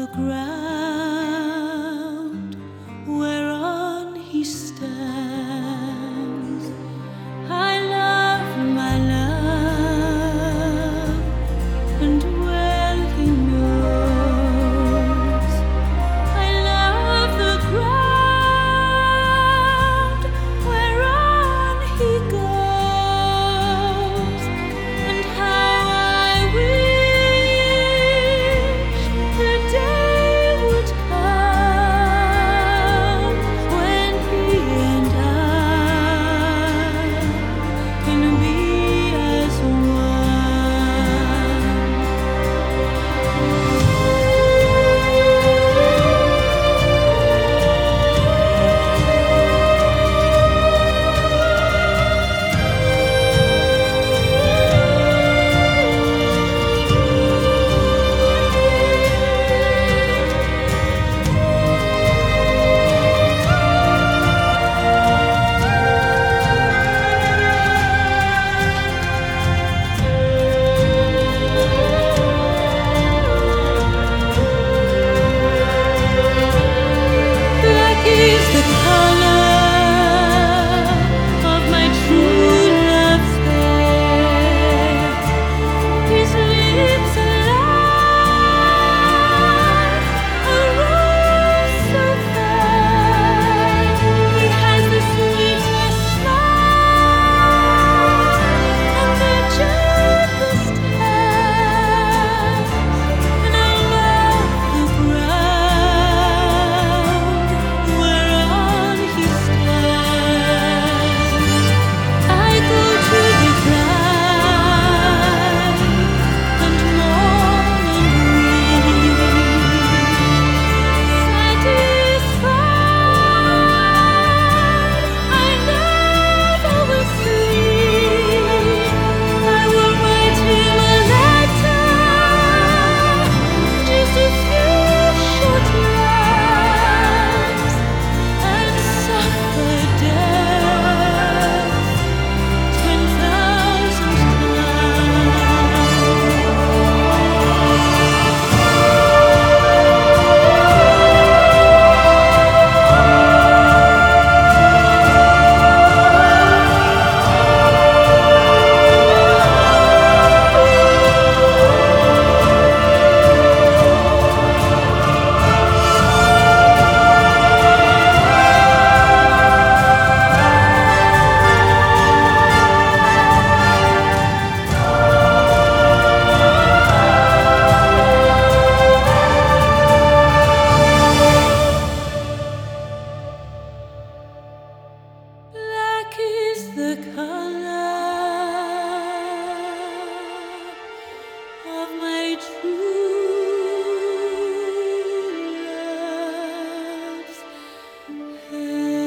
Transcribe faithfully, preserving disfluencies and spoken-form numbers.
the ground whereon he stands. I love my love, and well he knows. I love the ground whereon he goes, and how I wish the day would come when he and I can be as black is the color of my true love's hair. His lips are like a rose so fair. He has the sweetest smile and the gentlest hands, and I love the ground whereon he stands. I go to the bride and mourn and weep, satisfied I never will sleep. I will write him a letter, just a few short lines, and suffer death ten thousand black is the color of my true love's hair.